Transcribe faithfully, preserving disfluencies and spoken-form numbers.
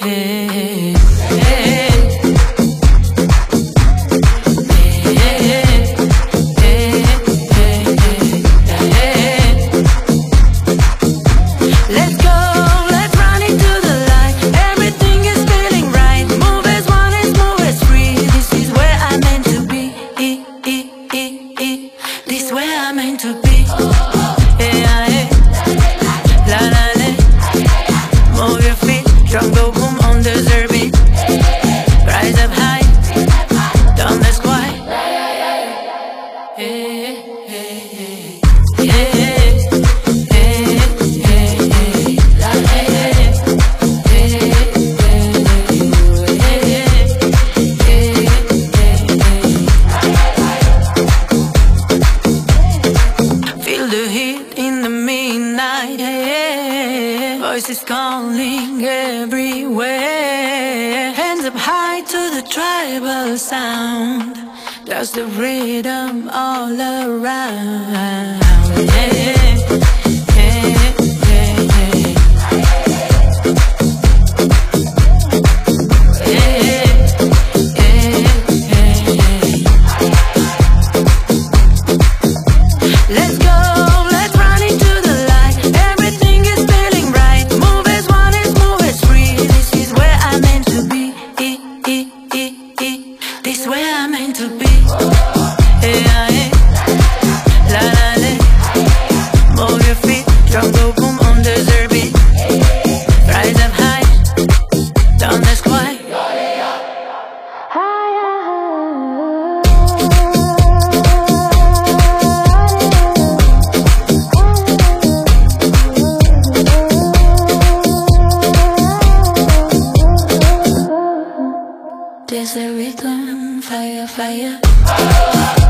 This where I'm meant to be. Yeah, yeah. La la la. Move your feet, drum go boom on the derby. Rise up high, down the squat. Yeah, yeah, yeah, yeah. Voices calling everywhere. Hands up high to the tribal sound. That's the rhythm all around. Yeah, yeah, yeah, yeah, yeah. This where I'm meant to be. Yeah, yeah. La la la. Move your feet, drum go boom on the derby. Rise up high, down the squat. There's a rhythm, fire, fire.